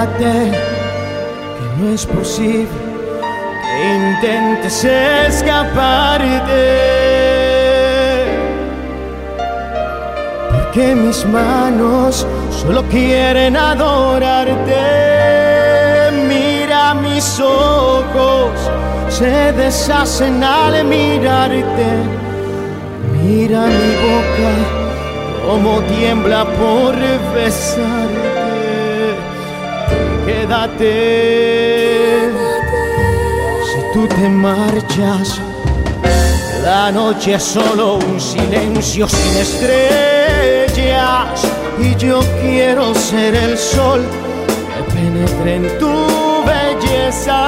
quédate, que no es posible que intentes escaparte, porque mis manos solo quieren adorarte. Mira mis ojos, se deshacen al mirarte. Mira mi boca, como tiembla por besarte. Quédate, si tú te marchas, la noche es solo un silencio sin estrellas, y yo quiero ser el sol que penetre en tu belleza,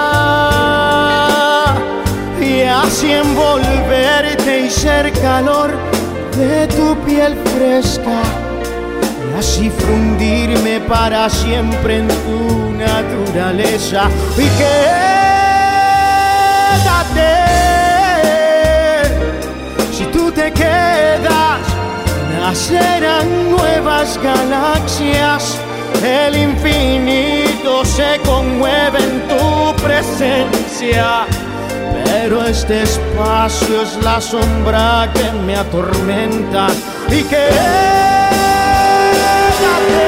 y así envolverte y ser calor de tu piel fresca, y así fundirme para siempre en tu naturaleza. Y quédate, si tú te quedas, nacerán nuevas galaxias. El infinito se conmueve en tu presencia, pero este espacio es la sombra que me atormenta. Y quédate,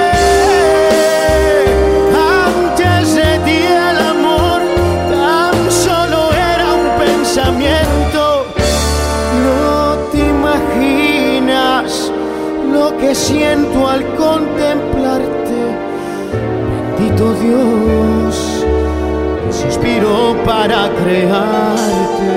antes de ti el amor tan solo era un pensamiento. No te imaginas lo que siento al contemplarte. Bendito Dios, se inspiró para crearte.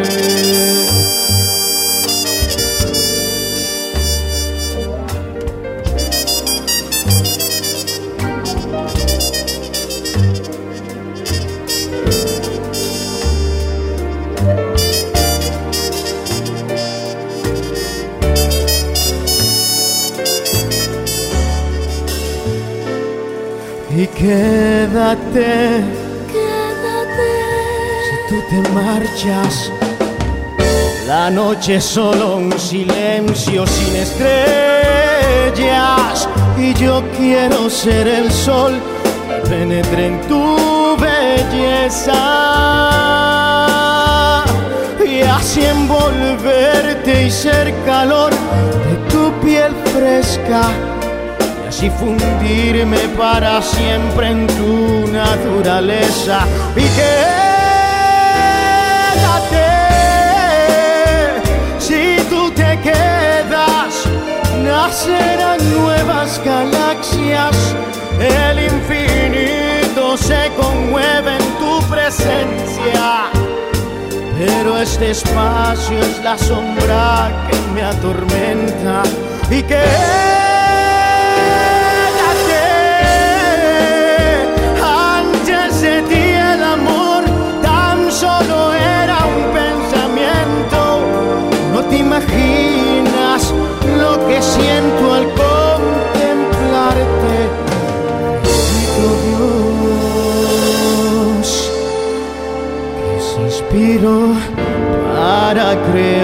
Y quédate, si tú te marchas, la noche es solo un silencio sin estrellas, y yo quiero ser el sol que penetre en tu belleza, y así envolverte y ser calor de tu piel fresca, y fundirme para siempre en tu naturaleza. Y quédate, si tú te quedas, nacerán nuevas galaxias. El infinito se conmueve en tu presencia, pero este espacio es la sombra que me atormenta. Y solo era un pensamiento. No te imaginas lo que siento al contemplarte. Bendito Dios, que se inspiró para crear.